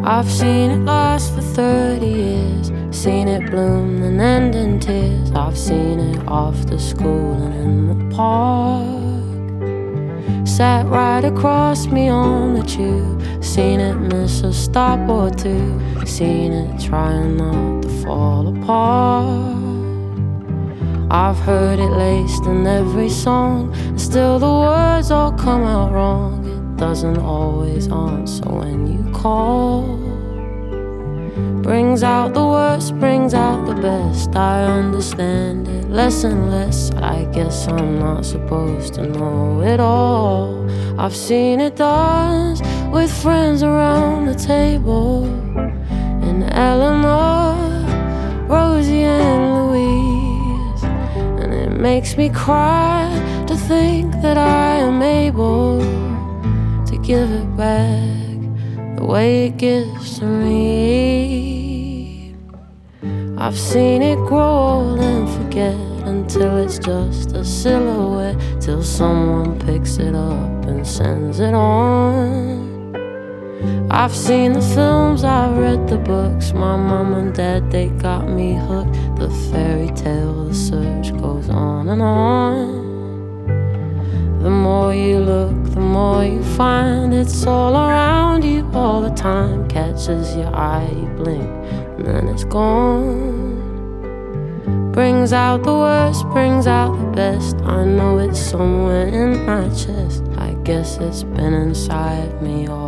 I've seen it last for 30 years, seen it bloom and end in tears. I've seen it after school and in the park. Sat right across me on the tube, seen it miss a stop or two, seen it trying not to fall apart. I've heard it laced in every song, and still the words all come out wrong. It doesn't always answer when you call. Brings out the worst, brings out the best. I understand it less and less. I guess I'm not supposed to know it all. I've seen it dance with friends around the table, and Eleanor, Rosie and Louise. And it makes me cry to think that I am able to give it back the way it gives to me. I've seen it grow old and forget until it's just a silhouette, till someone picks it up and sends it on. I've seen the films, I've read the books. My mom and dad, they got me hooked. The fairy tale, the search goes on and on. The more you look, the more you find. It's all around you all the time. Catches your eye, you blink, and then it's gone. Brings out the worst, brings out the best. I know it's somewhere in my chest. I guess it's been inside me all